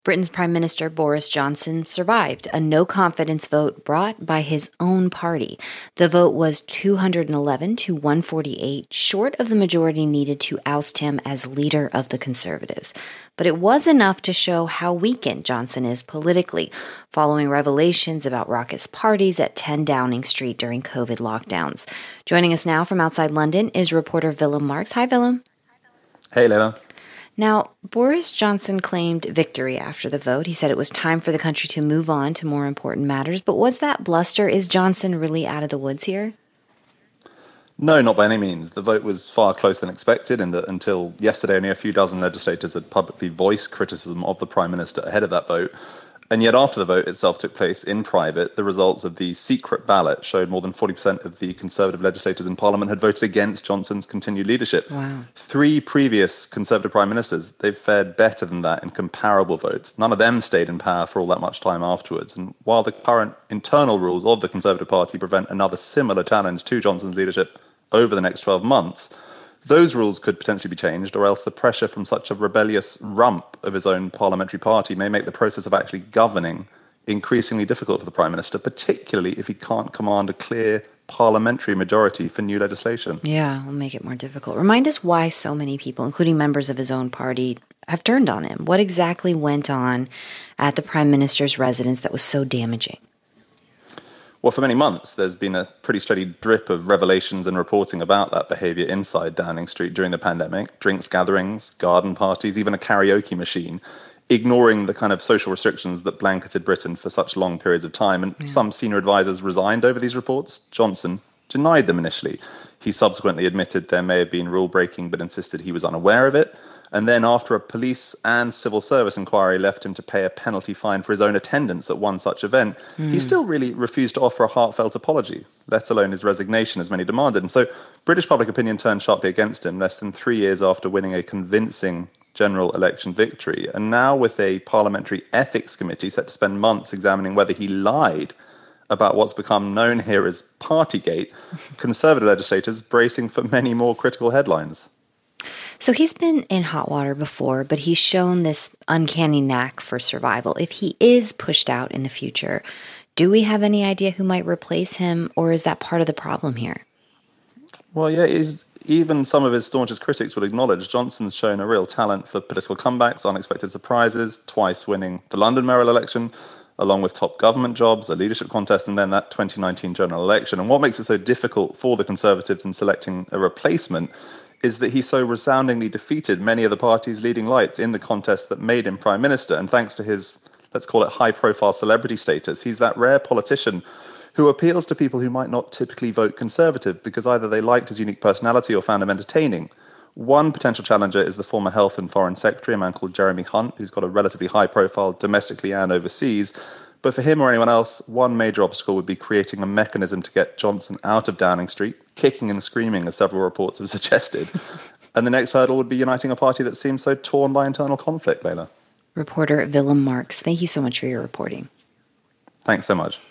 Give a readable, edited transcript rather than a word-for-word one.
Britain's Prime Minister Boris Johnson survived a no-confidence vote brought by his own party. The vote was 211 to 148, short of the majority needed to oust him as leader of the Conservatives. But it was enough to show how weakened Johnson is politically, following revelations about raucous parties at 10 Downing Street during COVID lockdowns. Joining us now from outside London is reporter Willem Marks. Hi, Willem. Hey, Leila. Now, Boris Johnson claimed victory after the vote. He said it was time for the country to move on to more important matters. But was that bluster? Is Johnson really out of the woods here? No, not by any means. The vote was far closer than expected, and until yesterday, only a few dozen legislators had publicly voiced criticism of the Prime Minister ahead of that vote. And yet after the vote itself took place in private, the results of the secret ballot showed more than 40% of the Conservative legislators in Parliament had voted against Johnson's continued leadership. Wow. 3 previous Conservative Prime Ministers, they've fared better than that in comparable votes. None of them stayed in power for all that much time afterwards. And while the current internal rules of the Conservative Party prevent another similar challenge to Johnson's leadership over the next 12 months, those rules could potentially be changed, or else the pressure from such a rebellious rump of his own parliamentary party may make the process of actually governing increasingly difficult for the Prime Minister, particularly if he can't command a clear parliamentary majority for new legislation. Yeah, will make it more difficult. Remind us why so many people, including members of his own party, have turned on him. What exactly went on at the Prime Minister's residence that was so damaging? Well, for many months, there's been a pretty steady drip of revelations and reporting about that behaviour inside Downing Street during the pandemic. Drinks gatherings, garden parties, even a karaoke machine, ignoring the kind of social restrictions that blanketed Britain for such long periods of time. And some senior advisors resigned over these reports. Johnson denied them initially. He subsequently admitted there may have been rule breaking, but insisted he was unaware of it. And then after a police and civil service inquiry left him to pay a penalty fine for his own attendance at one such event, he still really refused to offer a heartfelt apology, let alone his resignation as many demanded. And so British public opinion turned sharply against him less than 3 years after winning a convincing general election victory. And now with a parliamentary ethics committee set to spend months examining whether he lied about what's become known here as Partygate, Conservative legislators bracing for many more critical headlines. So he's been in hot water before, but he's shown this uncanny knack for survival. If he is pushed out in the future, do we have any idea who might replace him, or is that part of the problem here? Well, yeah, even some of his staunchest critics would acknowledge Johnson's shown a real talent for political comebacks, unexpected surprises, twice winning the London mayoral election, along with top government jobs, a leadership contest, and then that 2019 general election. And what makes it so difficult for the Conservatives in selecting a replacement is that he so resoundingly defeated many of the party's leading lights in the contest that made him Prime Minister. And thanks to his, let's call it, high-profile celebrity status, he's that rare politician who appeals to people who might not typically vote Conservative because either they liked his unique personality or found him entertaining. One potential challenger is the former Health and Foreign Secretary, a man called Jeremy Hunt, who's got a relatively high profile domestically and overseas. But for him or anyone else, one major obstacle would be creating a mechanism to get Johnson out of Downing Street, kicking and screaming, as several reports have suggested. And the next hurdle would be uniting a party that seems so torn by internal conflict, Leila. Reporter Willem Marks, thank you so much for your reporting. Thanks so much.